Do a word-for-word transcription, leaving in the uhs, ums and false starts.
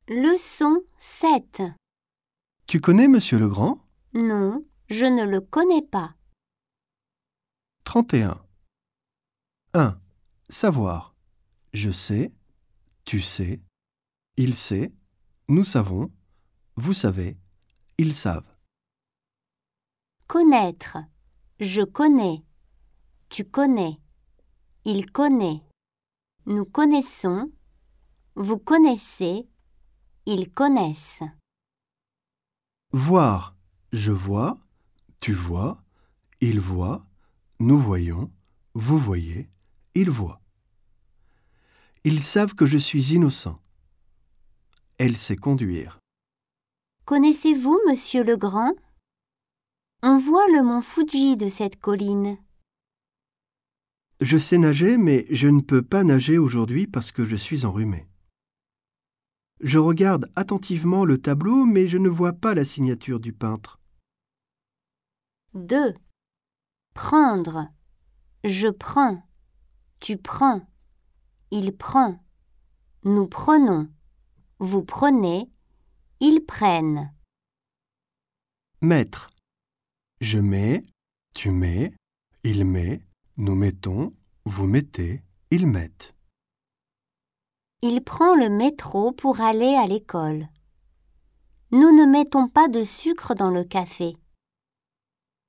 Leçon sept. Tu connais Monsieur Legrand? Non, je ne le connais pas. trente et un. un. Savoir. Je sais, tu sais, il sait, nous savons, vous savez, ils savent. Connaître. Je connais. Tu connais. Il connaît. Nous connaissons. Vous connaissez. Ils connaissent. Voir. Je vois, tu vois, il voit, nous voyons, vous voyez, il voit. Ils savent que je suis innocent. Elle sait conduire. Connaissez-vous Monsieur Legrand? On voit le mont Fuji de cette colline. Je sais nager, mais je ne peux pas nager aujourd'hui parce que je suis enrhumé. Je regarde attentivement le tableau, mais je ne vois pas la signature du peintre. deux. Prendre. Je prends. Tu prends. Il prend. Nous prenons. Vous prenez. Ils prennent. Mettre. Je mets, tu mets, il met, nous mettons, vous mettez, ils mettent. Il prend le métro pour aller à l'école. Nous ne mettons pas de sucre dans le café.